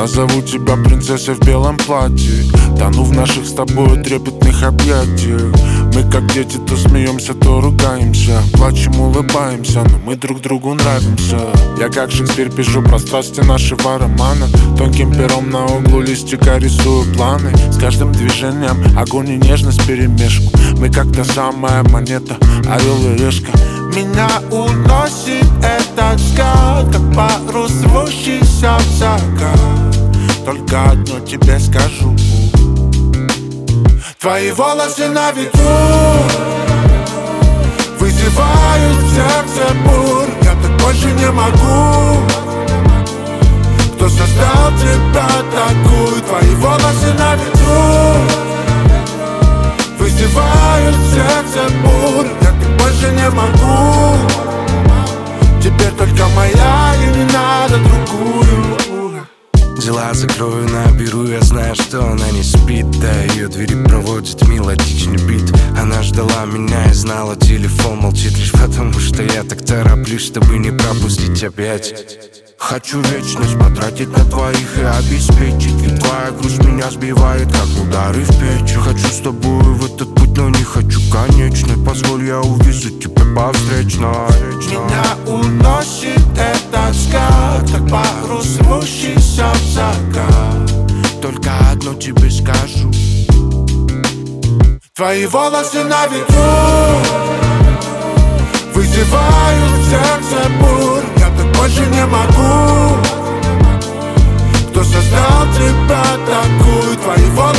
Назову тебя принцессой в белом платье, тону в наших с тобой трепетных объятиях. Мы как дети то смеемся, то ругаемся, плачем, улыбаемся, но мы друг другу нравимся. Я как Шекспир пишу про страсти нашего романа, тонким пером на углу листика рисую планы. С каждым движением огонь и нежность вперемешку. Мы как та самая монета, орел и решка. Меня уносит этот взгляд, как парус, рвущийся в закат. Только одно тебе скажу: твои волосы на ветру вызывают в сердце бурь. Я так больше не могу. Кто создал тебя такую? Твои волосы на ветру вызывают в сердце бурь. Я так больше не могу. Теперь только моя, и не надо другую. Дела закрою, наберу, я знаю, что она не спит. Да, ее двери проводит мелодичный бит. Она ждала меня и знала, телефон молчит лишь потому, что я так тороплюсь, чтобы не пропустить опять. Хочу вечность потратить на твоих и обеспечить, ведь твоя грусть меня сбивает, как удары в печь. Хочу с тобой в этот путь, но не хочу конечный. Позволь, я увезу тебя по встречной. Меня уносит этот взгляд, как парус, рвущийся в закат. Только одно тебе скажу: твои волосы на ветру вызывают в сердце бурь. Я так больше не могу. Кто создал тебя такую? Твои волосы